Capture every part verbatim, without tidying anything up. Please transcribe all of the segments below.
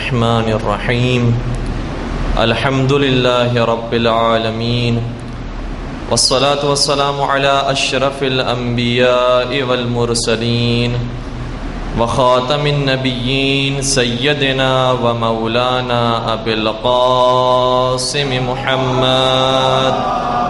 الرحمن الرحیم الحمد للہ رب العالمین والصلاة والسلام علی اشرف الانبیاء والمرسلین وخاتم النبیین سیدنا و مولانا ابی القاسم محمد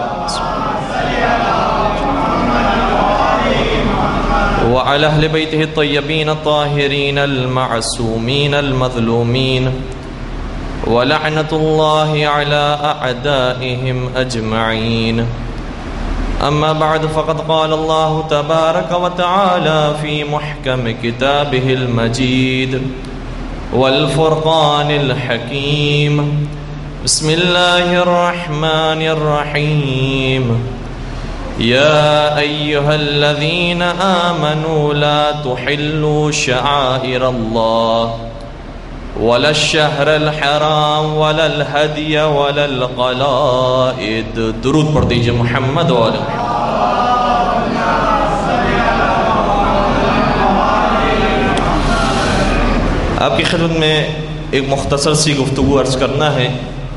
وعلى أهل بيته الطيبين الطاهرين المعصومين المظلومين ولعنة الله على أعدائهم أجمعين. أما بعد فقد قال الله تبارك وتعالى في محكم كتابه المجيد والفرقان الحكيم. بسم الله الرحمن الرحيم. يا أيها الذين آمنوا لا تحلوا شعائر الله ولا الشهر الحرام ولا الهدي ولا القلائد. درود پڑھ دیجئے محمد و آل محمد. آپ کی خدمت میں ایک مختصر سی گفتگو عرض کرنا ہے،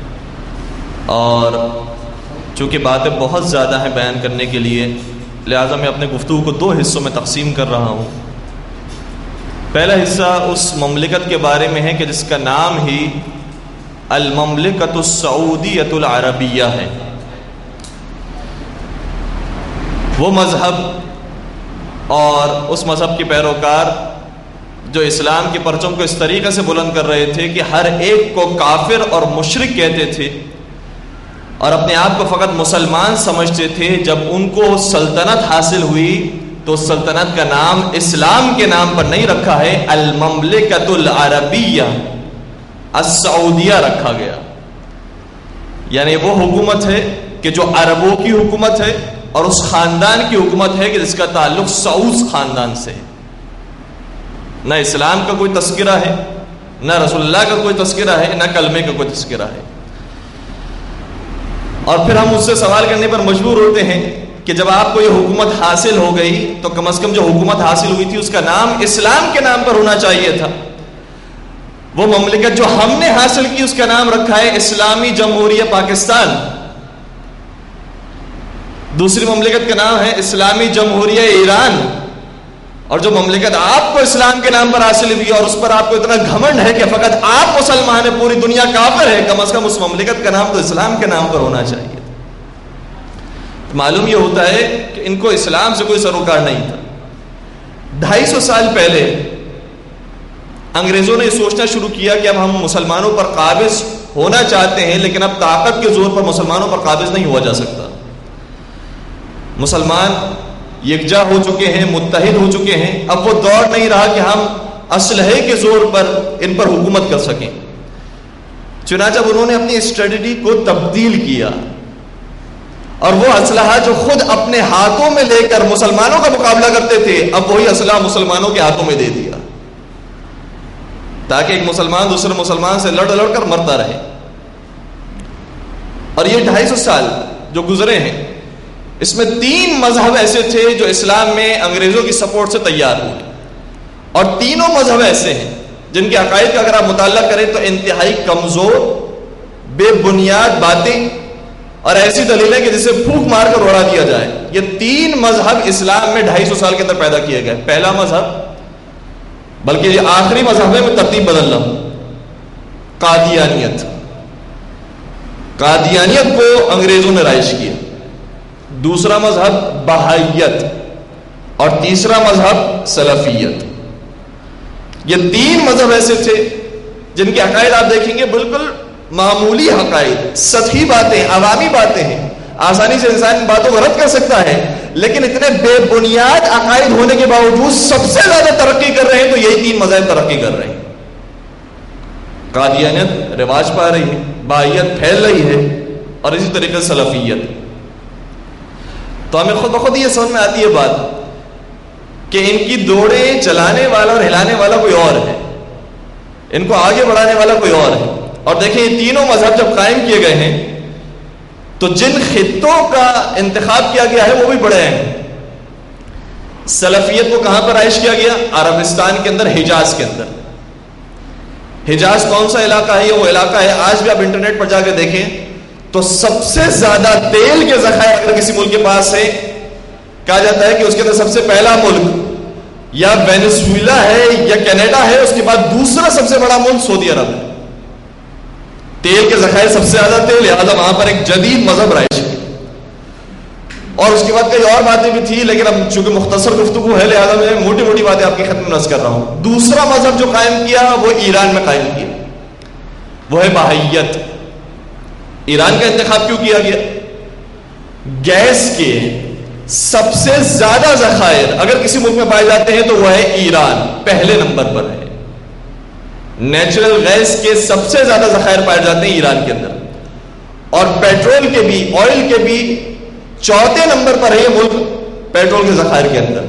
اور چونکہ باتیں بہت زیادہ ہیں بیان کرنے کے لیے، لہٰذا میں اپنے گفتگو کو دو حصوں میں تقسیم کر رہا ہوں. پہلا حصہ اس مملکت کے بارے میں ہے کہ جس کا نام ہی المملکۃ السعودیۃ العربیہ ہے. وہ مذہب اور اس مذہب کے پیروکار جو اسلام کے پرچم کو اس طریقے سے بلند کر رہے تھے کہ ہر ایک کو کافر اور مشرک کہتے تھے، اور اپنے آپ کو فقط مسلمان سمجھتے تھے. جب ان کو سلطنت حاصل ہوئی تو سلطنت کا نام اسلام کے نام پر نہیں رکھا ہے، المملکۃ العربیہ السعودیہ رکھا گیا. یعنی وہ حکومت ہے کہ جو عربوں کی حکومت ہے، اور اس خاندان کی حکومت ہے کہ جس کا تعلق سعود خاندان سے. نہ اسلام کا کوئی تذکرہ ہے، نہ رسول اللہ کا کوئی تذکرہ ہے، نہ کلمے کا کوئی تذکرہ ہے. اور پھر ہم اس سے سوال کرنے پر مجبور ہوتے ہیں کہ جب آپ کو یہ حکومت حاصل ہو گئی تو کم از کم جو حکومت حاصل ہوئی تھی اس کا نام اسلام کے نام پر ہونا چاہیے تھا. وہ مملکت جو ہم نے حاصل کی اس کا نام رکھا ہے اسلامی جمہوریہ پاکستان. دوسری مملکت کا نام ہے اسلامی جمہوریہ ایران. اور جو مملکت آپ کو اسلام کے نام پر حاصل ہوئی اور اس پر آپ کو اتنا گھمنڈ ہے کہ فقط آپ مسلمان ہیں، پوری دنیا کافر ہے، کم از کم اس مملکت کا نام تو اسلام کے نام پر ہونا چاہیے. معلوم یہ ہوتا ہے کہ ان کو اسلام سے کوئی سروکار نہیں تھا. ڈھائی سو سال پہلے انگریزوں نے یہ سوچنا شروع کیا کہ اب ہم مسلمانوں پر قابض ہونا چاہتے ہیں، لیکن اب طاقت کے زور پر مسلمانوں پر قابض نہیں ہوا جا سکتا. مسلمان یکجا ہو چکے ہیں، متحد ہو چکے ہیں، اب وہ دور نہیں رہا کہ ہم اسلحے کے زور پر ان پر حکومت کر سکیں. چنانچہ انہوں نے اپنی اسٹریٹجی کو تبدیل کیا، اور وہ اسلحہ جو خود اپنے ہاتھوں میں لے کر مسلمانوں کا مقابلہ کرتے تھے، اب وہی اسلحہ مسلمانوں کے ہاتھوں میں دے دیا، تاکہ ایک مسلمان دوسرے مسلمان سے لڑ لڑ کر مرتا رہے. اور یہ ڈھائی سو سال جو گزرے ہیں، اس میں تین مذہب ایسے تھے جو اسلام میں انگریزوں کی سپورٹ سے تیار ہوئے، اور تینوں مذہب ایسے ہیں جن کے عقائد کا اگر آپ مطالعہ کریں تو انتہائی کمزور، بے بنیاد باتیں اور ایسی دلیلیں کہ جسے پھونک مار کر اڑا دیا جائے. یہ تین مذہب اسلام میں ڈھائی سو سال کے اندر پیدا کیے گئے. پہلا مذہب، بلکہ یہ آخری مذہب ہے، میں ترتیب بدل رہا ہوں، قادیانیت. قادیانیت کو انگریزوں نے رائج کیا. دوسرا مذہب بہائیت، اور تیسرا مذہب سلفیت. یہ تین مذہب ایسے تھے جن کے عقائد آپ دیکھیں گے بالکل معمولی عقائد، سطحی باتیں، عوامی باتیں ہیں. آسانی سے انسان ان باتوں کو رد کر سکتا ہے، لیکن اتنے بے بنیاد عقائد ہونے کے باوجود سب سے زیادہ ترقی کر رہے ہیں تو یہی تین مذاہب ترقی کر رہے ہیں. قادیانیت رواج پا رہی ہے، بہائیت پھیل رہی ہے، اور اسی طریقے سے سلفیت. تو ہمیں خود بخود یہ سمجھ میں آتی ہے بات کہ ان کی دوڑیں چلانے والا اور ہلانے والا کوئی اور ہے، ان کو آگے بڑھانے والا کوئی اور ہے. اور دیکھیں یہ تینوں مذہب جب قائم کیے گئے ہیں تو جن خطوں کا انتخاب کیا گیا ہے وہ بھی بڑے ہیں. سلفیت کو کہاں پر عائش کیا گیا؟ عربستان کے اندر، حجاز کے اندر. حجاز کون سا علاقہ ہے؟ یہ وہ علاقہ ہے، آج بھی آپ انٹرنیٹ پر جا کے دیکھیں تو سب سے زیادہ تیل کے ذخائر اگر کسی ملک کے پاس ہے، کہا جاتا ہے کہ اس کے اندر سب سے پہلا ملک یا وینزویلا ہے یا کینیڈا ہے، اس کے بعد دوسرا سب سے بڑا ملک سعودی عرب ہے۔ تیل کے ذخائر سب سے زیادہ تیل، لہٰذا وہاں پر ایک جدید مذہب رائج ہے۔ اور اس کے بعد کئی اور باتیں بھی تھی، لیکن اب چونکہ مختصر گفتگو ہے لہٰذا میں موٹی موٹی باتیں آپ کی خدمت میں عرض کر رہا ہوں۔ دوسرا مذہب جو قائم کیا وہ ایران میں قائم کیا، وہ ہے بہائیت۔ ایران کا انتخاب کیوں کیا گیا؟ گیس کے سب سے زیادہ ذخائر اگر کسی ملک میں پائے جاتے ہیں تو وہ ہے ایران، پہلے نمبر پر ہے۔ نیچرل گیس کے سب سے زیادہ ذخائر پائے جاتے ہیں ایران کے اندر، اور پیٹرول کے بھی، آئل کے بھی چوتھے نمبر پر ہے یہ ملک پیٹرول کے ذخائر کے اندر۔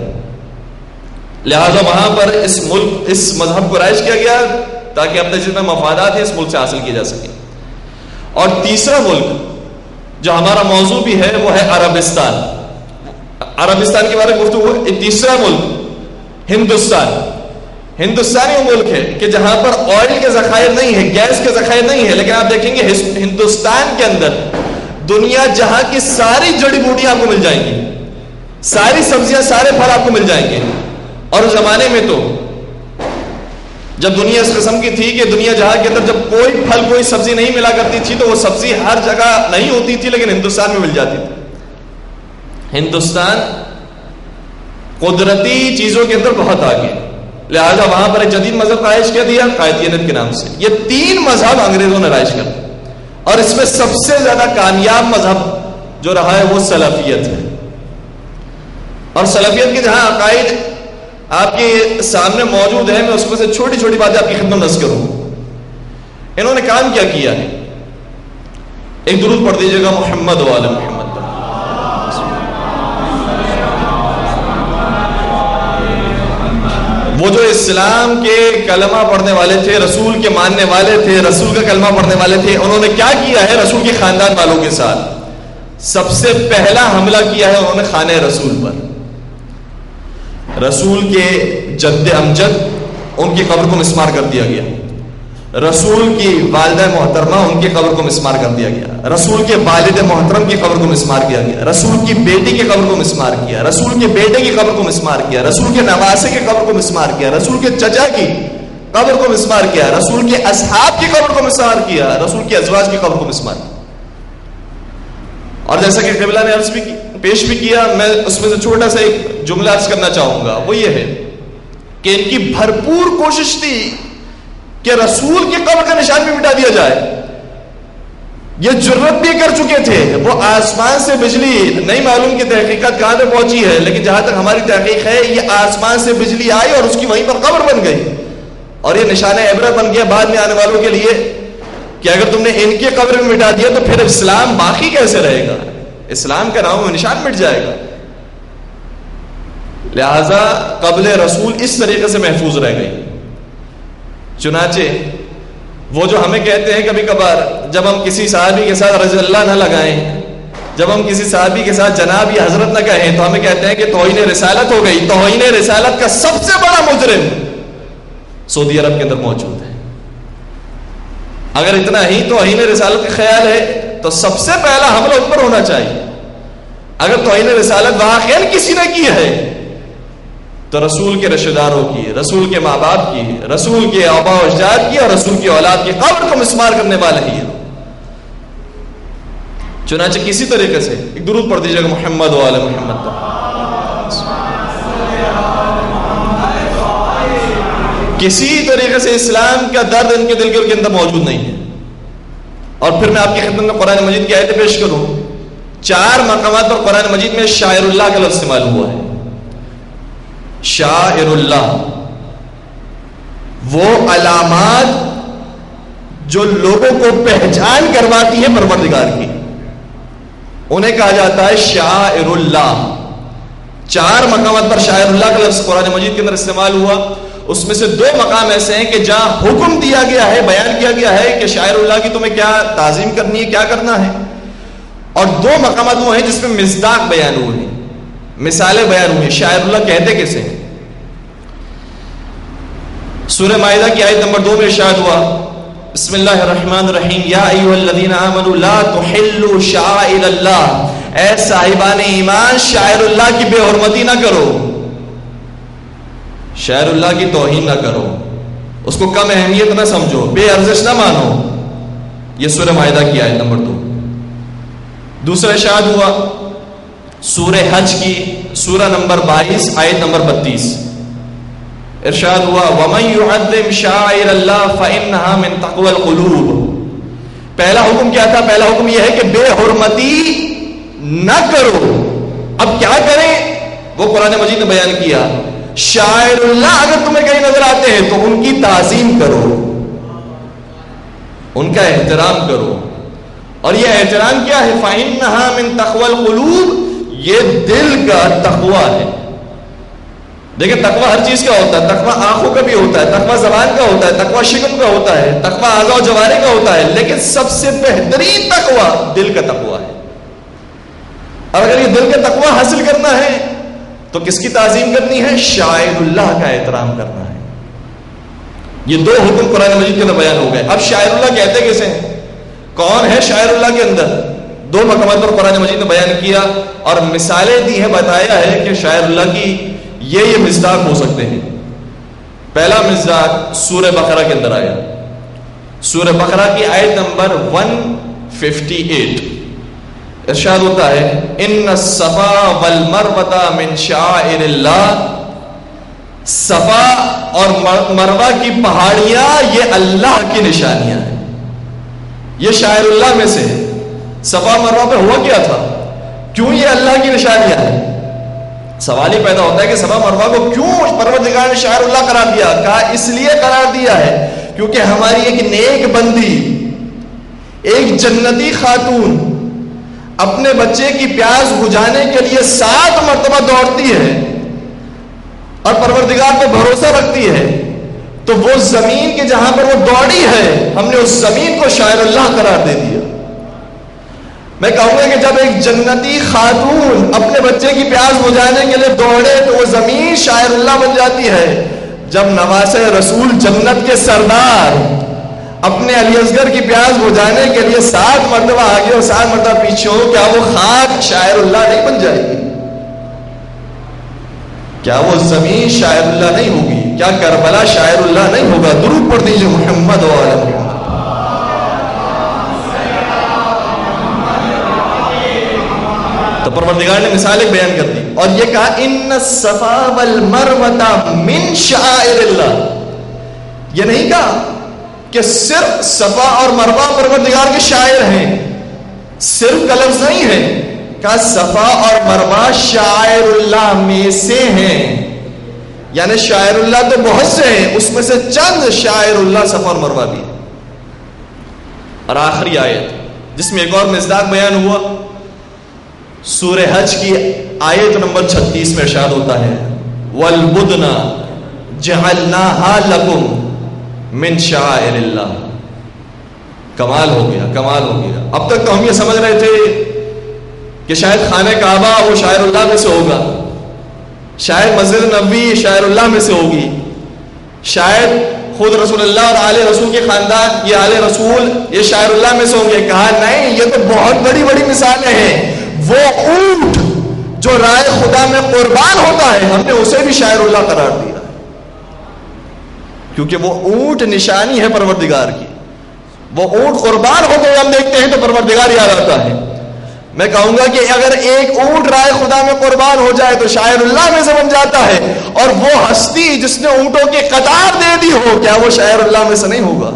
لہذا وہاں پر اس ملک اس مذہب کو رائج کیا گیا تاکہ اپنے جتنے مفادات ہیں اس ملک سے حاصل کیے جا سکے۔ اور تیسرا ملک جو ہمارا موضوع بھی ہے وہ ہے عربستان۔ عربستان کے بارے میں گفتگو ہے۔ تیسرا ملک ہندوستان۔ ہندوستان وہ ملک ہے کہ جہاں پر آئل کے ذخائر نہیں ہے، گیس کے ذخائر نہیں ہے، لیکن آپ دیکھیں گے ہندوستان کے اندر دنیا جہاں کی ساری جڑی بوٹیاں آپ کو مل جائیں گی، ساری سبزیاں، سارے پھل آپ کو مل جائیں گے۔ اور اس زمانے میں تو جب دنیا اس قسم کی تھی کہ دنیا جہاں کے اندر جب کوئی پھل کوئی سبزی نہیں ملا کرتی تھی تو وہ سبزی ہر جگہ نہیں ہوتی تھی لیکن ہندوستان میں مل جاتی تھی۔ ہندوستان قدرتی چیزوں کے اندر بہت آگے، لہذا وہاں پر ایک جدید مذہب رائج کیا دیا قائدینت کے نام سے۔ یہ تین مذہب انگریزوں نے رائج کر دیا، اور اس میں سب سے زیادہ کامیاب مذہب جو رہا ہے وہ سلفیت ہے۔ اور سلفیت کے جہاں عقائد آپ کے سامنے موجود ہیں، میں اس میں سے چھوٹی چھوٹی باتیں آپ کی خدمت میں عرض کروں۔ انہوں نے کام کیا کیا ہے، ایک درود پڑھ دیجیے گا محمد وعلی محمد۔ وہ جو اسلام کے کلمہ پڑھنے والے تھے، رسول کے ماننے والے تھے، رسول کا کلمہ پڑھنے والے تھے، انہوں نے کیا کیا ہے رسول کے خاندان والوں کے ساتھ؟ سب سے پہلا حملہ کیا ہے انہوں نے خانہ رسول پر۔ رسول کے جد امجد ان کی قبر کو مسمار کر دیا گیا، رسول کی والدہ محترمہ ان کی قبر کو مسمار کر دیا گیا، رسول کے والد محترم کی قبر کو مسمار کیا گیا، رسول کی بیٹی کی قبر کو مسمار کیا، رسول کے بیٹے کی قبر کو مسمار کیا، رسول کے نواسے کی قبر کو مسمار کیا، رسول کے چچا کی قبر کو مسمار کیا، رسول کے اصحاب کی قبر کو مسمار کیا، رسول کے ازواج کی قبر کو مسمار کیا۔ اور جیسا کہ قبلہ نے عرض بھی کی، پیش بھی کیا، میں اس میں سے چھوٹا سا ایک جملہ عرض کرنا چاہوں گا، وہ یہ ہے کہ ان کی بھرپور کوشش تھی کہ رسول کی قبر کا نشان بھی مٹا دیا جائے۔ یہ جرت بھی کر چکے تھے، وہ آسمان سے بجلی، نہیں معلوم کہ تحقیقات کہاں تک پہنچی ہے، لیکن جہاں تک ہماری تحقیق ہے یہ آسمان سے بجلی آئی اور اس کی وہیں پر قبر بن گئی، اور یہ نشانہ عبرت بن گیا بعد میں آنے والوں کے لیے کہ اگر تم نے ان کی قبر میں مٹا دیا تو پھر اسلام باقی کیسے رہے گا، اسلام کا نام و نشان مٹ جائے گا۔ لہذا قبر رسول اس طریقے سے محفوظ رہ گئی۔ چنانچہ وہ جو ہمیں کہتے ہیں کبھی کبھار جب ہم کسی صحابی کے ساتھ رضی اللہ نہ لگائیں، جب ہم کسی صحابی کے ساتھ جناب یا حضرت نہ کہیں تو ہمیں کہتے ہیں کہ توہین رسالت ہو گئی۔ توہین رسالت کا سب سے بڑا مجرم سعودی عرب کے اندر موجود ہے۔ اگر اتنا ہی توہین رسالت کا خیال ہے تو سب سے پہلا حملہ ان پر ہونا چاہیے۔ اگر توہین رسالت واقعا کسی نے کی ہے تو رسول کے رشتہ داروں کی، رسول کے ماں باپ کی، رسول کے آباء و اجداد کی اور رسول کی اولاد کی قبر کو مسمار کرنے والے ہی ہے۔ چنانچہ کسی طریقے سے ایک درود پڑھ دیجیے گا محمد وعلی محمد۔ کسی طریقے سے اسلام کا درد ان کے دل کے اندر موجود نہیں ہے۔ اور پھر میں آپ کی خدمت میں قرآن مجید کی آیتیں پیش کروں۔ چار مقامات پر قرآن مجید میں شاعر اللہ کا لفظ استعمال ہوا ہے۔ شاعر اللہ، وہ علامات جو لوگوں کو پہچان کرواتی ہے پروردگار کی، انہیں کہا جاتا ہے شاعر اللہ۔ چار مقامات پر شاعر اللہ کا لفظ قرآن مجید کے اندر استعمال ہوا، اس میں سے دو مقام ایسے ہیں کہ جہاں حکم دیا گیا ہے، بیان کیا گیا ہے کہ شاعر اللہ کی تمہیں کیا تعظیم کرنی ہے، کیا کرنا ہے، اور دو مقامات وہ ہیں جس میں مصداق بیان ہوئے ہیں، مثالیں بیان ہوئی ہیں۔ شاعر اللہ کہتے کیسے ہیں؟ سورہ مائدہ کی آیت نمبر دو میں ارشاد ہوا بسم اللہ الرحمن الرحیم یا ایھا الذین آمنوا لا تحلوا شعائر اللہ، اے صاحبان ایمان شاعر اللہ کی بے حرمتی نہ کرو، شاعر اللہ کی توہین نہ کرو، اس کو کم اہمیت نہ سمجھو، بے ارزش نہ مانو۔ یہ سورہ مائدہ کی آیت نمبر دو۔ دوسرا ارشاد ہوا سورہ حج کی سورہ نمبر بائیس آیت نمبر بتیس، ارشاد ہوا وَمَن يُعَظِّمْ شَعَائِرَ اللَّهِ فَإِنَّهَا مِن تَقْوَى الْقُلُوبِ۔ پہلا حکم کیا تھا؟ پہلا حکم یہ ہے کہ بے حرمتی نہ کرو۔ اب کیا کریں؟ وہ قرآن مجید نے بیان کیا، شاعر اللہ اگر تمہیں کہیں نظر آتے ہیں تو ان کی تعظیم کرو، ان کا احترام کرو۔ اور یہ احترام کیا ہے؟ فَإِنَّهَا مِن تَقْوَى الْقُلُوبِ، یہ دل کا تقویٰ ہے۔ دیکھیں تقویٰ ہر چیز کا ہوتا ہے، تقویٰ آنکھوں کا بھی ہوتا ہے، تقویٰ زبان کا ہوتا ہے، تقویٰ شکم کا ہوتا ہے، تقویٰ اعضاء و جوارح کا ہوتا ہے، لیکن سب سے بہترین تقویٰ دل کا تقویٰ ہے۔ اور اگر یہ دل کا تقویٰ حاصل کرنا ہے تو کس کی تعظیم کرنی ہے؟ شاعر اللہ کا احترام کرنا ہے۔ یہ دو حکم قرآن مجید کے اندر بیان ہو گئے۔ اب شاعر اللہ کہتے کسے ہیں؟ کون ہے شاعر اللہ کے اندر؟ دو مقامات پر قرآن مجید نے بیان کیا اور مثالیں دی ہیں، بتایا ہے کہ شاعر اللہ کی یہ یہ مصداق ہو سکتے ہیں۔ پہلا مصداق سورہ بقرہ کے اندر آیا، سورہ بقرہ کی آیت نمبر ایک سو اٹھاون، ارشاد ہوتا ہے ان الصفا والمروہ من شعائر اللہ، صفا اور مروہ کی پہاڑیاں یہ اللہ کی نشانیاں ہیں، یہ شاعر اللہ میں سے ہے۔ صفا مروہ پہ ہوا کیا تھا؟ کیوں یہ اللہ کی نشانیاں ہیں؟ سوال ہی پیدا ہوتا ہے کہ صفا مروہ کو کیوں پروردگار نے شاعر اللہ قرار دیا؟ کہا اس لیے قرار دیا ہے کیونکہ ہماری ایک نیک بندی، ایک جنتی خاتون اپنے بچے کی پیاس بجھانے کے لیے سات مرتبہ دوڑتی ہے اور پروردگار پہ بھروسہ رکھتی ہے، تو وہ زمین کے جہاں پر وہ دوڑی ہے ہم نے اس زمین کو شاعر اللہ قرار دے دیا۔ میں کہوں گا کہ جب ایک جنتی خاتون اپنے بچے کی پیاس بجھانے کے لیے دوڑے تو وہ زمین شاعر اللہ بن جاتی ہے۔ جب نواسے رسول جنت کے سردار اپنے علی اصغر کی پیاس بجھانے کے لیے سات مرتبہ آگے اور سات مرتبہ پیچھے ہو، کیا وہ خاک شاعر اللہ نہیں بن جائے گی؟ کیا وہ زمین شاعر اللہ نہیں ہوگی؟ کیا کربلا شاعر اللہ نہیں ہوگا؟ درود پڑھ دیجیے محمد و آل محمد۔ تو پروردگار نے مثال ایک بیان کر دی اور یہ کہا ان الصفا والمروہ من شعائر اللہ۔ یہ نہیں کہا کہ صرف صفا اور مروہ پروردگار کے شاعر ہیں، صرف کا لفظ نہیں ہے، کہا صفا اور مروہ شاعر اللہ میں سے ہیں، یعنی شاعر اللہ تو بہت سے ہیں، اس میں سے چند شاعر اللہ صفا اور مروہ بھی۔ اور آخری آیت جس میں ایک اور مصداق بیان ہوا، سورہ حج کی آیت نمبر چھتیس میں ارشاد ہوتا ہے وَالْبُدْنَ جَعَلْنَاهَا لَكُمْ مِنْ شَعَائِرِ اللَّهِ۔ کمال ہو گیا، کمال ہو گیا۔ اب تک تو ہم یہ سمجھ رہے تھے کہ شاید خانہ کعبہ وہ شاعر اللہ میں سے ہوگا، شاید مسجد نبوی شاعر اللہ میں سے ہوگی، شاید خود رسول اللہ اور آل رسول کے خاندان یہ آل رسول یہ شاعر اللہ میں سے ہوں گے۔ کہا نہیں، یہ تو بہت بڑی بڑی مثالیں ہیں۔ وہ اونٹ جو رائے خدا میں قربان ہوتا ہے ہم نے اسے بھی شاعر اللہ قرار دیا، کیونکہ وہ اونٹ نشانی ہے پروردگار کی۔ وہ اونٹ قربان ہو گئے ہم دیکھتے ہیں تو پروردگار یاد آتا ہے۔ میں کہوں گا کہ اگر ایک اونٹ رائے خدا میں قربان ہو جائے تو شاعر اللہ میں سے بن جاتا ہے، اور وہ ہستی جس نے اونٹوں کی قطار دے دی ہو کیا وہ شاعر اللہ میں سے نہیں ہوگا؟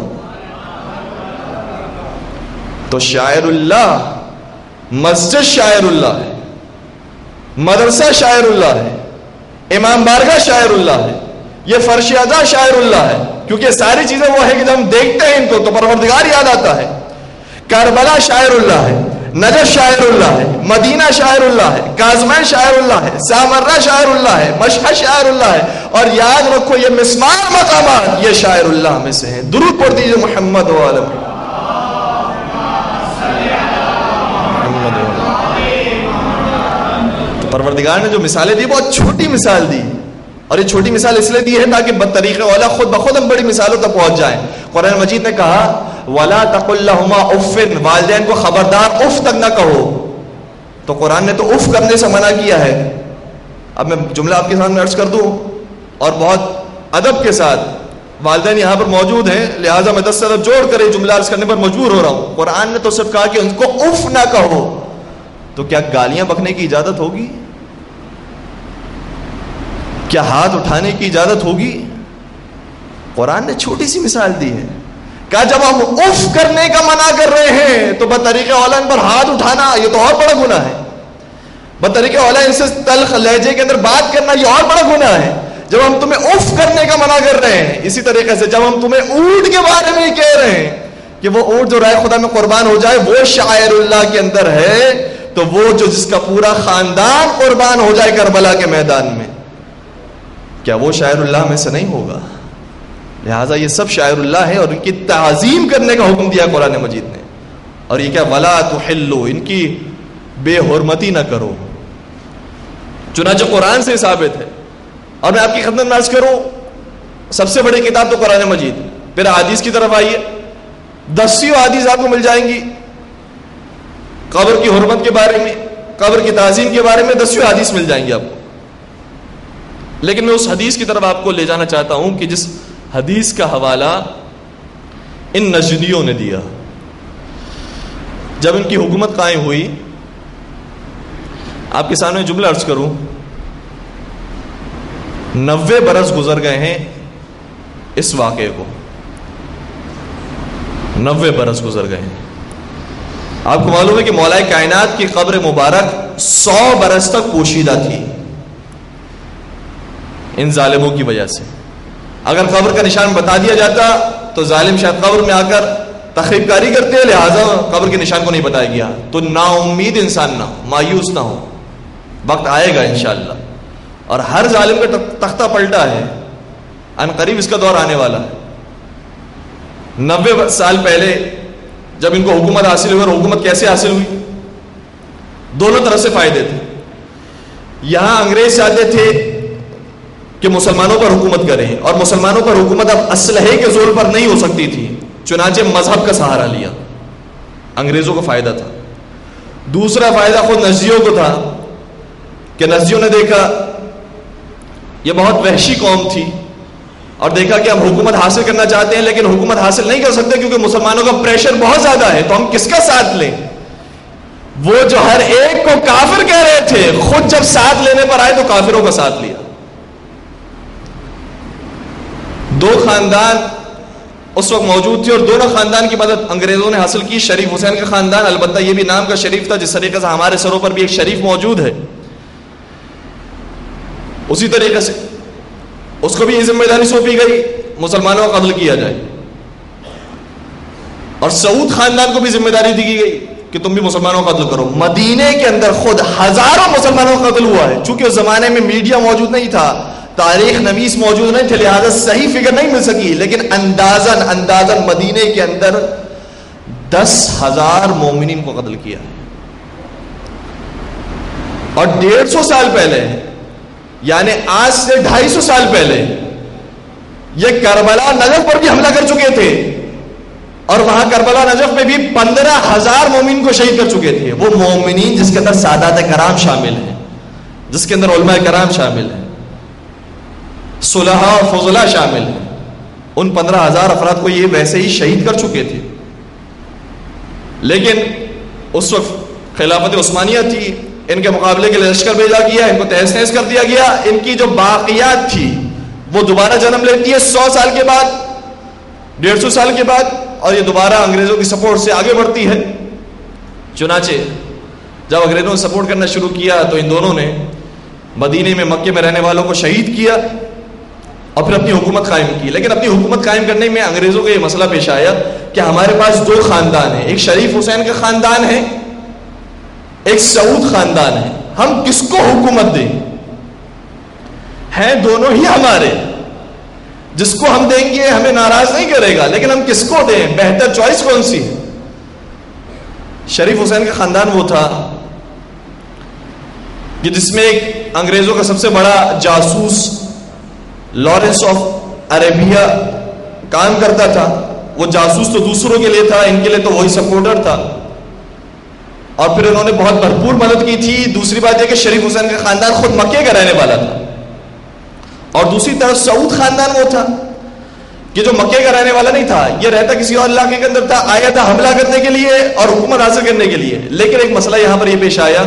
تو شاعر اللہ، مسجد شاعر اللہ ہے، مدرسہ شاعر اللہ ہے، امام بارگاہ شاعر اللہ ہے، یہ فرش ادا شاعر اللہ ہے، کیونکہ ساری چیزیں وہ ہے کہ جب ہم دیکھتے ہیں ان کو تو پروردگار یاد آتا ہے۔ کربلا شاعر اللہ ہے، نجف شاعر اللہ ہے، مدینہ شاعر اللہ ہے، کاظمین شاعر اللہ ہے، سامرہ شاعر اللہ ہے، مشہد شاعر اللہ ہے، اور یاد رکھو یہ مسمار مقامات یہ شاعر اللہ میں سے ہیں۔ درود پڑھ دیجیے محمد و آل محمد۔ پروردگار نے جو مثالیں دی بہت چھوٹی مثال دی، اور یہ چھوٹی مثال اس لیے دی ہے تاکہ بطریق اولا خود بخود ہم بڑی مثالوں تک پہنچ جائیں. قرآن مجید نے کہا وَلَا تَقُلْ لَهُمَا اُفٍّ، والدین کو خبردار اف تک نہ کہو. تو قرآن نے تو اف کرنے سے منع کیا ہے. اب میں جملہ آپ کے سامنے عرض کر دوں اور بہت ادب کے ساتھ، والدین یہاں پر موجود ہیں لہٰذا میں دس طرف جوڑ کر یہ جملہ عرض کرنے پر مجبور ہو رہا ہوں. قرآن نے تو صرف کہا کہ ان کو اف نہ کہو، تو کیا گالیاں بکنے کی اجازت ہوگی؟ کیا ہاتھ اٹھانے کی اجازت ہوگی؟ قرآن نے چھوٹی سی مثال دی ہے، کہا جب ہم اف کرنے کا منع کر رہے ہیں تو بطریقہ اولا ان پر ہاتھ اٹھانا یہ تو اور بڑا گناہ ہے. بطریقہ اولا ان سے تلخ لہجے کے اندر بات کرنا یہ اور بڑا گناہ ہے. جب ہم تمہیں اف کرنے کا منع کر رہے ہیں، اسی طریقے سے جب ہم تمہیں اونٹ کے بارے میں کہہ رہے ہیں کہ وہ اونٹ جو رائے خدا میں قربان ہو جائے وہ شاعر اللہ کے اندر ہے، تو وہ جو جس کا پورا خاندان قربان ہو جائے کربلا کے میدان میں، کیا وہ شاعر اللہ میں سے نہیں ہوگا؟ لہٰذا یہ سب شاعر اللہ ہے اور ان کی تعظیم کرنے کا حکم دیا قرآن مجید نے. اور یہ کیا ولا تحلوا، ان کی بے حرمتی نہ کرو. چنانچہ قرآن سے ثابت ہے. اور میں آپ کی خدمت میں عرض کروں، سب سے بڑی کتاب تو قرآن مجید. پھر حدیث کی طرف آئیے، دسیوں حدیث آپ کو مل جائیں گی قبر کی حرمت کے بارے میں، قبر کی تعظیم کے بارے میں دسیوں حدیث مل جائیں گی آپ کو. لیکن میں اس حدیث کی طرف آپ کو لے جانا چاہتا ہوں کہ جس حدیث کا حوالہ ان نجدیوں نے دیا. جب ان کی حکومت قائم ہوئی، آپ کے سامنے جملہ عرض کروں، نوے برس گزر گئے ہیں اس واقعے کو، نوے برس گزر گئے ہیں. آپ کو معلوم ہے کہ مولا کائنات کی قبر مبارک سو برس تک پوشیدہ تھی ان ظالموں کی وجہ سے. اگر قبر کا نشان بتا دیا جاتا تو ظالم شاید قبر میں آ کر تخریب کاری کرتے، لہٰذا قبر کے نشان کو نہیں بتایا گیا تو نا امید انسان نہ ہو، مایوس نہ ہو. وقت آئے گا انشاءاللہ، اور ہر ظالم کا تختہ پلٹا ہے، ان قریب اس کا دور آنے والا ہے. نوے سال پہلے جب ان کو حکومت حاصل ہوئی، اور حکومت کیسے حاصل ہوئی؟ دونوں طرف سے فائدے تھے. یہاں انگریز چاہتے تھے کہ مسلمانوں پر حکومت کریں، اور مسلمانوں پر حکومت اب اسلحے کے زور پر نہیں ہو سکتی تھی، چنانچہ مذہب کا سہارا لیا. انگریزوں کو فائدہ تھا. دوسرا فائدہ خود نجدیوں کو تھا کہ نجدیوں نے دیکھا یہ بہت وحشی قوم تھی، اور دیکھا کہ ہم حکومت حاصل کرنا چاہتے ہیں لیکن حکومت حاصل نہیں کر سکتے کیونکہ مسلمانوں کا پریشر بہت زیادہ ہے، تو ہم کس کا ساتھ لیں؟ وہ جو ہر ایک کو کافر کہہ رہے تھے، خود جب ساتھ لینے پر آئے تو کافروں کا ساتھ لیا. دو خاندان اس وقت موجود تھے اور دونوں خاندان کی مدد انگریزوں نے حاصل کی. شریف حسین کا خاندان البتہ یہ بھی نام کا شریف تھا، جس طریقے سے ہمارے سروں پر بھی ایک شریف موجود ہے، اسی طریقے سے اس کو بھی یہ ذمہ داری سونپی گئی مسلمانوں کا قتل کیا جائے. اور سعود خاندان کو بھی ذمہ داری دی گئی کہ تم بھی مسلمانوں کا قتل کرو. مدینے کے اندر خود ہزاروں مسلمانوں کا قتل ہوا ہے. چونکہ اس زمانے میں میڈیا موجود نہیں تھا، تاریخ نویس موجود نہیں تھے، لہذا صحیح فگر نہیں مل سکی، لیکن اندازاً اندازاً مدینے کے اندر دس ہزار مومنین کو قتل کیا. اور ڈیڑھ سو سال پہلے، یعنی آج سے ڈھائی سو سال پہلے، یہ کربلا نجف پر بھی حملہ کر چکے تھے، اور وہاں کربلا نجف میں بھی پندرہ ہزار مومن کو شہید کر چکے تھے. وہ مومنین جس کے اندر سادات کرام شامل ہیں، جس کے اندر علماء کرام شامل ہیں، صلحاء اور فضلاء شامل ہیں، ان پندرہ ہزار افراد کو یہ ویسے ہی شہید کر چکے تھے. لیکن اس وقت خلافت عثمانیہ تھی، ان کے مقابلے کے لیے لشکر بھیجا گیا، ان کو تہس نہس کر دیا گیا. ان کی جو باقیات تھی وہ دوبارہ جنم لیتی ہے سو سال کے بعد، ڈیڑھ سو سال کے بعد، اور یہ دوبارہ انگریزوں کی سپورٹ سے آگے بڑھتی ہے. چنانچہ جب انگریزوں نے سپورٹ کرنا شروع کیا تو ان دونوں نے مدینے میں مکے میں رہنے والوں کو شہید کیا اور پھر اپنی حکومت قائم کی. لیکن اپنی حکومت قائم کرنے میں انگریزوں کو یہ مسئلہ پیش آیا کہ ہمارے پاس دو خاندان ہیں، ایک شریف حسین کا خاندان ہے، ایک سعود خاندان ہے، ہم کس کو حکومت دیں؟ ہیں دونوں ہی ہمارے، جس کو ہم دیں گے ہمیں ناراض نہیں کرے گا، لیکن ہم کس کو دیں؟ بہتر چوائس کون سی ہے؟ شریف حسین کا خاندان وہ تھا کہ جس میں ایک انگریزوں کا سب سے بڑا جاسوس لارنس آف عربیہ کام کرتا تھا. وہ جاسوس تو دوسروں کے لیے تھا, ان کے لیے تو وہی سپورٹر تھا. اور پھر انہوں نے بہت بھرپور مدد کی تھی. دوسری بات یہ کہ شریف حسین کا خاندان خود مکے کا رہنے والا تھا, اور دوسری طرف سعود خاندان وہ تھا کہ جو مکے کا رہنے والا نہیں تھا, یہ رہتا کسی اور علاقے کے اندر تھا, آیا تھا حملہ کرنے کے لیے اور حکومت حاصل کرنے کے لیے. لیکن ایک مسئلہ یہاں پر یہ پیش آیا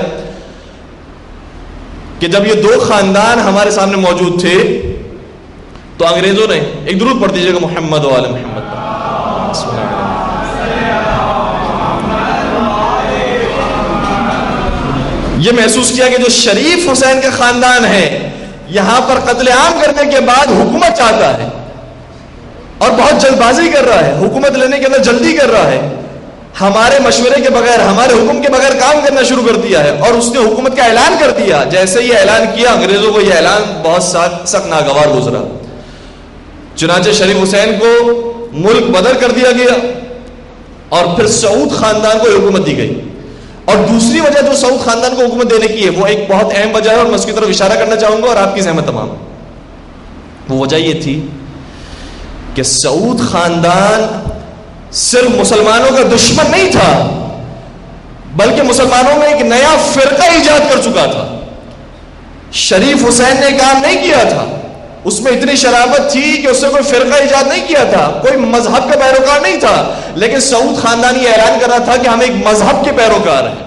کہ جب یہ دو خاندان ہمارے سامنے موجود تھے تو انگریزوں نے, ایک درود پڑھ دیجیے گا محمد و آل محمد پر, یہ محسوس کیا کہ جو شریف حسین کے خاندان ہے یہاں پر قتل عام کرنے کے بعد حکومت چاہتا ہے اور بہت جلد بازی کر رہا ہے, حکومت لینے کے اندر جلدی کر رہا ہے, ہمارے مشورے کے بغیر, ہمارے حکم کے بغیر کام کرنا شروع کر دیا ہے, اور اس نے حکومت کا اعلان کر دیا. جیسے یہ اعلان کیا انگریزوں کو یہ اعلان بہت سخت ناگوار گزرا. چنانچہ شریف حسین کو ملک بدر کر دیا گیا اور پھر سعود خاندان کو حکومت دی گئی. اور دوسری وجہ جو سعود خاندان کو حکومت دینے کی ہے وہ ایک بہت اہم وجہ ہے, اور میں اس کی طرف اشارہ کرنا چاہوں گا اور آپ کی زحمت تمام. وہ وجہ یہ تھی کہ سعود خاندان صرف مسلمانوں کا دشمن نہیں تھا, بلکہ مسلمانوں میں ایک نیا فرقہ ایجاد کر چکا تھا. شریف حسین نے کام نہیں کیا تھا, اس میں اتنی شرافت تھی کہ اس نے کوئی فرقہ ایجاد نہیں کیا تھا, کوئی مذہب کا پیروکار نہیں تھا, لیکن سعود خاندان یہ اعلان کر رہا تھا کہ ہم ایک مذہب کے پیروکار ہیں,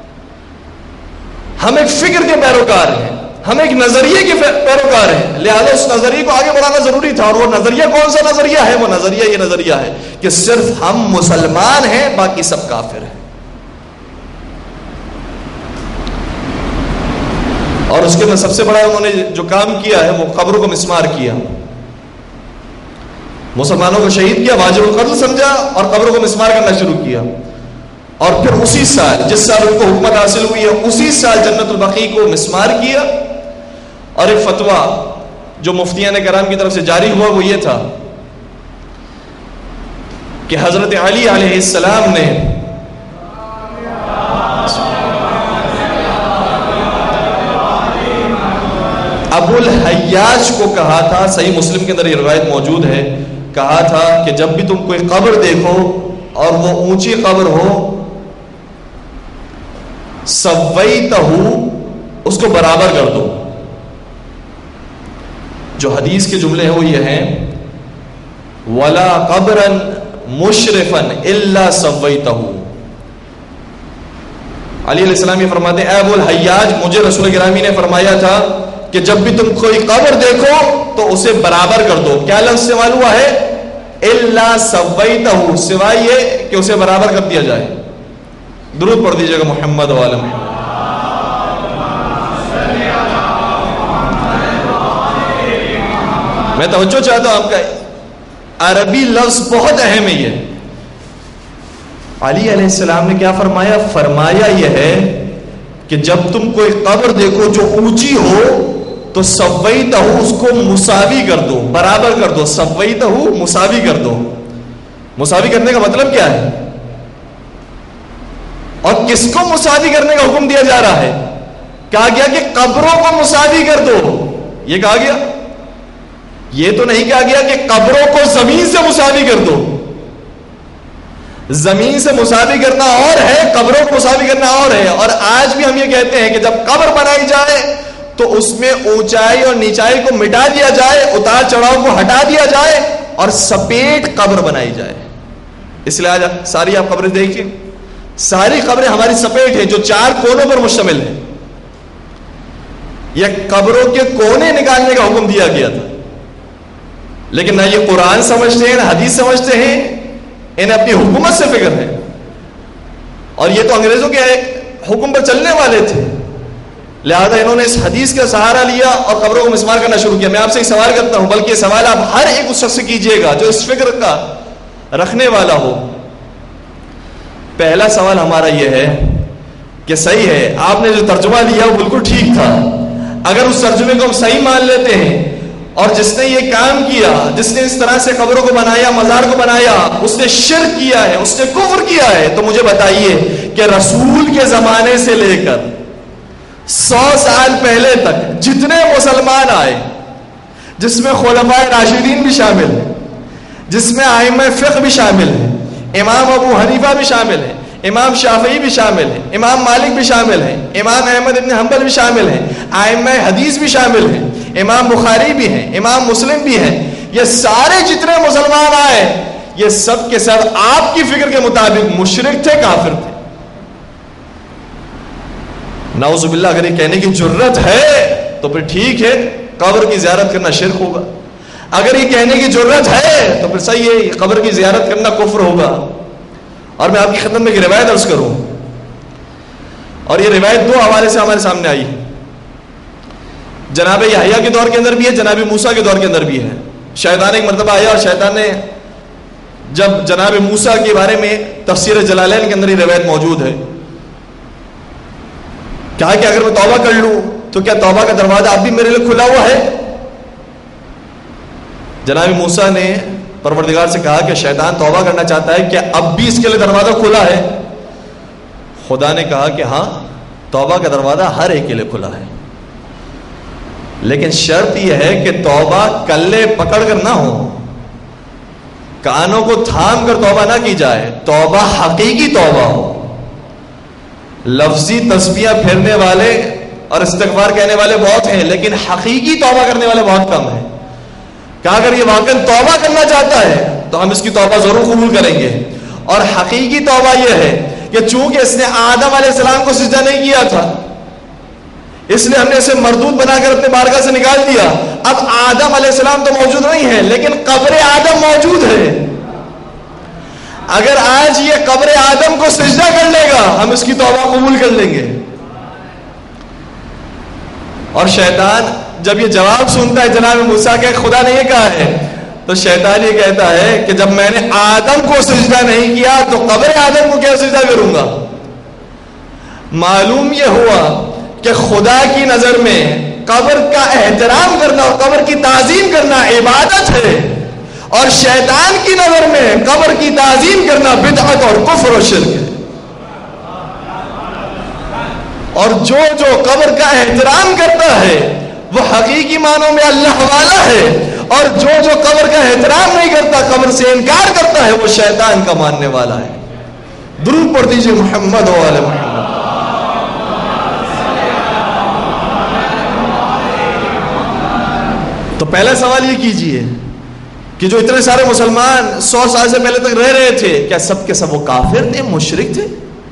ہم ایک فکر کے پیروکار ہیں, ہم ایک نظریے کے پیروکار ہیں. لہذا اس نظریے کو آگے بڑھانا ضروری تھا. اور وہ نظریہ کون سا نظریہ ہے؟ وہ نظریہ یہ نظریہ ہے کہ صرف ہم مسلمان ہیں, باقی سب کافر ہیں. اور اس کے اندر سب سے بڑا انہوں نے جو کام کیا ہے وہ قبروں کو مسمار کیا, مسلمانوں کو شہید کیا, واجب القتل سمجھا اور قبروں کو مسمار کرنا شروع کیا. اور پھر اسی سال, جس سال ان کو حکومت حاصل ہوئی ہے, اسی سال جنت البقیع کو مسمار کیا. اور ایک فتویٰ جو مفتیان کرام کی طرف سے جاری ہوا وہ یہ تھا کہ حضرت علی علیہ السلام نے ابو الحیاج کو کہا تھا, صحیح مسلم کے اندر یہ روایت موجود ہے, کہا تھا کہ جب بھی تم کوئی قبر دیکھو اور وہ اونچی قبر ہو, سویتہ اس کو برابر کر دو. جو حدیث کے جملے ہیں وہ یہ ہیں ولا قبرا مشرفا الا سویتہ. علی علیہ السلام یہ فرماتے ہیں اے ابو الحیاج, مجھے رسول گرامی نے فرمایا تھا کہ جب بھی تم کوئی قبر دیکھو تو اسے برابر کر دو. کیا لفظ استعمال ہوا ہے؟ الا سویتہ, سوائے یہ کہ اسے برابر کر دیا جائے. درود پڑھ دیجیے گا محمد و آل محمد. میں توجہ چاہتا ہوں آپ کا, عربی لفظ بہت اہم ہے. یہ علی علیہ السلام نے کیا فرمایا؟ فرمایا یہ ہے کہ جب تم کوئی قبر دیکھو جو اونچی ہو تو سویتہ اس کو مساوی کر دو, برابر کر دو. سویتہ مساوی کر دو. مساوی کرنے کا مطلب کیا ہے؟ اور کس کو مساوی کرنے کا حکم دیا جا رہا ہے؟ کہا گیا کہ قبروں کو مساوی کر دو. یہ کہا گیا, یہ تو نہیں کہا گیا کہ قبروں کو زمین سے مساوی کر دو. زمین سے مساوی کرنا اور ہے, قبروں کو مساوی کرنا اور ہے. اور آج بھی ہم یہ کہتے ہیں کہ جب قبر بنائی جائے تو اس میں اونچائی اور نیچائی کو مٹا دیا جائے, اتار چڑھاؤ کو ہٹا دیا جائے اور سپیٹ قبر بنائی جائے. اس لیے آج ساری آپ قبریں دیکھیں, ساری قبریں ہماری سپیٹ ہیں جو چار کونوں پر مشتمل ہیں. یہ قبروں کے کونے نکالنے کا حکم دیا گیا تھا, لیکن نہ یہ قرآن سمجھتے ہیں نہ حدیث سمجھتے ہیں, انہیں اپنی حکومت سے فکر ہے. اور یہ تو انگریزوں کے حکم پر چلنے والے تھے, لہذا انہوں نے اس حدیث کا سہارا لیا اور قبروں کو مسمار کرنا شروع کیا. میں آپ سے ایک سوال کرتا ہوں, بلکہ یہ سوال آپ ہر ایک اس شخص سے کیجئے گا جو اس فکر کا رکھنے والا ہو. پہلا سوال ہمارا یہ ہے کہ صحیح ہے, آپ نے جو ترجمہ لیا وہ بالکل ٹھیک تھا. اگر اس ترجمے کو ہم صحیح مان لیتے ہیں اور جس نے یہ کام کیا, جس نے اس طرح سے قبروں کو بنایا, مزار کو بنایا, اس نے شرک کیا ہے, اس نے کفر کیا ہے, تو مجھے بتائیے کہ رسول کے زمانے سے لے کر سو سال پہلے تک جتنے مسلمان آئے, جس میں خلفائے راشدین بھی شامل ہیں، جس میں ائمہ فقہ بھی شامل ہیں، امام ابو حنیفہ بھی شامل ہیں، امام شافعی بھی شامل ہیں، امام مالک بھی شامل ہیں، امام احمد ابن حنبل بھی شامل ہیں، ائمہ حدیث بھی شامل ہیں، امام بخاری بھی ہیں، امام مسلم بھی ہیں. یہ سارے جتنے مسلمان آئے یہ سب کے سب آپ کی فکر کے مطابق مشرک تھے، کافر تھے. نعوذ باللہ اگر یہ کہنے کی جرت ہے تو پھر ٹھیک ہے، قبر کی زیارت کرنا شرک ہوگا. اگر یہ کہنے کی جرت ہے تو پھر صحیح ہے، قبر کی زیارت کرنا کفر ہوگا. اور میں آپ کی خدمت میں ایک روایت عرض کروں، اور یہ روایت دو حوالے سے ہمارے سامنے آئی ہے. جناب یحییٰ کے دور کے اندر بھی ہے، جناب موسیٰ کے دور کے اندر بھی ہے. شیطان ایک مرتبہ آیا اور شیطان نے جب جناب موسیٰ کے بارے میں تفسیر جلالین کے اندر یہ روایت موجود ہے، کہا کہ اگر میں توبہ کر لوں تو کیا توبہ کا دروازہ اب بھی میرے لیے کھلا ہوا ہے؟ جناب موسیٰ نے پروردگار سے کہا کہ شیطان توبہ کرنا چاہتا ہے، کیا اب بھی اس کے لیے دروازہ کھلا ہے؟ خدا نے کہا کہ ہاں، توبہ کا دروازہ ہر ایک کے لیے کھلا ہے، لیکن شرط یہ ہے کہ توبہ کلے پکڑ کر نہ ہو، کانوں کو تھام کر توبہ نہ کی جائے، توبہ حقیقی توبہ ہو. لفظی تسبیح پھیرنے والے اور استغفار کہنے والے بہت ہیں، لیکن حقیقی توبہ کرنے والے بہت کم ہیں. کہا اگر یہ واقعا توبہ کرنا چاہتا ہے تو ہم اس کی توبہ ضرور قبول کریں گے. اور حقیقی توبہ یہ ہے کہ چونکہ اس نے آدم علیہ السلام کو سجدہ نہیں کیا تھا، اس لیے ہم نے اسے مردود بنا کر اپنے بارگاہ سے نکال دیا. اب آدم علیہ السلام تو موجود نہیں ہے، لیکن قبر آدم موجود ہے. اگر آج یہ قبر آدم کو سجدہ کر لے گا ہم اس کی توبہ قبول کر لیں گے. اور شیطان جب یہ جواب سنتا ہے جناب موسیٰ کہ خدا نے یہ کہا ہے، تو شیطان یہ کہتا ہے کہ جب میں نے آدم کو سجدہ نہیں کیا تو قبر آدم کو کیا سجدہ کروں گا. معلوم یہ ہوا کہ خدا کی نظر میں قبر کا احترام کرنا اور قبر کی تعظیم کرنا عبادت ہے، اور شیطان کی نظر میں قبر کی تعظیم کرنا بدعت اور کفر و شرک ہے. اور جو جو قبر کا احترام کرتا ہے وہ حقیقی معنوں میں اللہ والا ہے، اور جو جو قبر کا احترام نہیں کرتا، قبر سے انکار کرتا ہے، وہ شیطان کا ماننے والا ہے. درود پڑھ دیجیے محمد و آل محمد. تو پہلا سوال یہ کیجئے کہ جو اتنے سارے مسلمان سو سال سے پہلے تک رہ رہے تھے، کیا سب کے سب وہ کافر تھے، مشرک تھے؟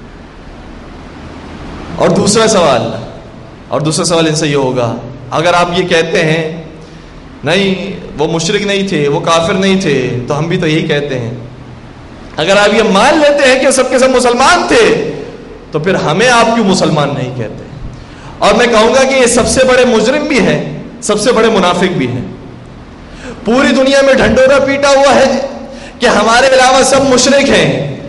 اور دوسرا سوال اور دوسرا سوال ان سے یہ ہوگا، اگر آپ یہ کہتے ہیں نہیں وہ مشرک نہیں تھے، وہ کافر نہیں تھے، تو ہم بھی تو یہی کہتے ہیں. اگر آپ یہ مان لیتے ہیں کہ سب کے سب مسلمان تھے تو پھر ہمیں آپ کیوں مسلمان نہیں کہتے؟ اور میں کہوں گا کہ یہ سب سے بڑے مجرم بھی ہیں، سب سے بڑے منافق بھی ہیں. پوری دنیا میں ڈھنڈورا پیٹا ہوا ہے کہ ہمارے علاوہ سب مشرک ہیں،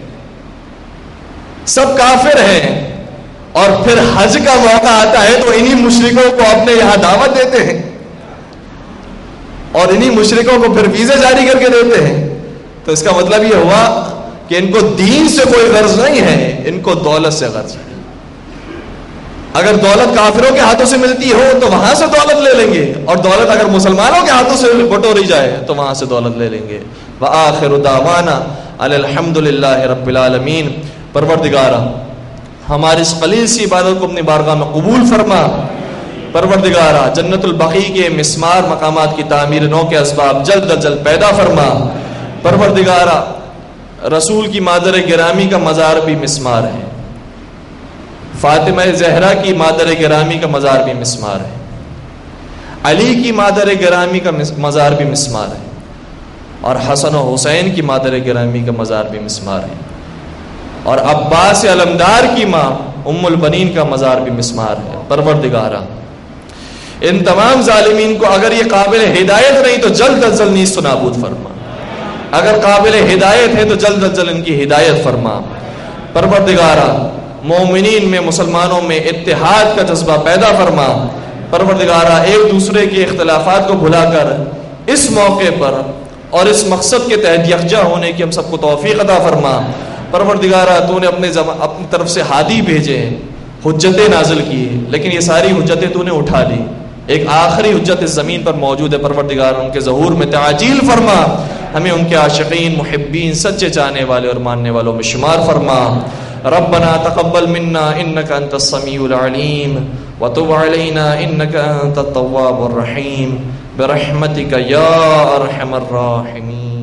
سب کافر ہیں، اور پھر حج کا موقع آتا ہے تو انہی مشرکوں کو اپنے یہاں دعوت دیتے ہیں اور انہی مشرکوں کو پھر ویزے جاری کر کے دیتے ہیں. تو اس کا مطلب یہ ہوا کہ ان کو دین سے کوئی غرض نہیں ہے، ان کو دولت سے غرض ہے. اگر دولت کافروں کے ہاتھوں سے ملتی ہو تو وہاں سے دولت لے لیں گے، اور دولت اگر مسلمانوں کے ہاتھوں سے بٹوری جائے تو وہاں سے دولت لے لیں گے. وآخر دعوانا الحمد للہ رب العالمین. پروردگارا ہماری اس قلیل سی عبادت کو اپنی بارگاہ میں قبول فرما. پروردگارا جنت البقیع کے مسمار مقامات کی تعمیر نو کے اسباب جلد از جلد پیدا فرما. پروردگارا رسول کی مادر گرامی کا مزار بھی مسمار ہے، فاطمہ زہرا کی مادر گرامی کا مزار بھی مسمار ہے، علی کی مادر گرامی کا مزار بھی مسمار ہے، اور حسن و حسین کی مادر گرامی کا مزار بھی مسمار ہے، اور عباس علمدار کی ماں ام البنین کا مزار بھی مسمار ہے. پروردگارا ان تمام ظالمین کو اگر یہ قابل ہدایت نہیں تو جلد از جلد نیست و نابود فرما، اگر قابل ہدایت ہے تو جلد از جلد ان کی ہدایت فرما. پروردگارا مومنین میں مسلمانوں میں اتحاد کا جذبہ پیدا فرما. پروردگارا ایک دوسرے کے اختلافات کو بھلا کر اس موقع پر اور اس مقصد کے تحت یکجا ہونے کی ہم سب کو توفیق عطا فرما. پروردگارا تو نے اپنے اپنی طرف سے ہادی بھیجے، حجتیں نازل کی، لیکن یہ ساری حجتیں تو نے اٹھا لی. ایک آخری حجت اس زمین پر موجود ہے، پروردگار ان کے ظہور میں تعجیل فرما، ہمیں ان کے عاشقین، محبین، سچے چاہنے والے اور ماننے والوں میں شمار فرما۔ ربنا تقبل منا انك انت السميع العليم وتب علينا انك انت التواب الرحيم برحمتك يا ارحم الراحمين۔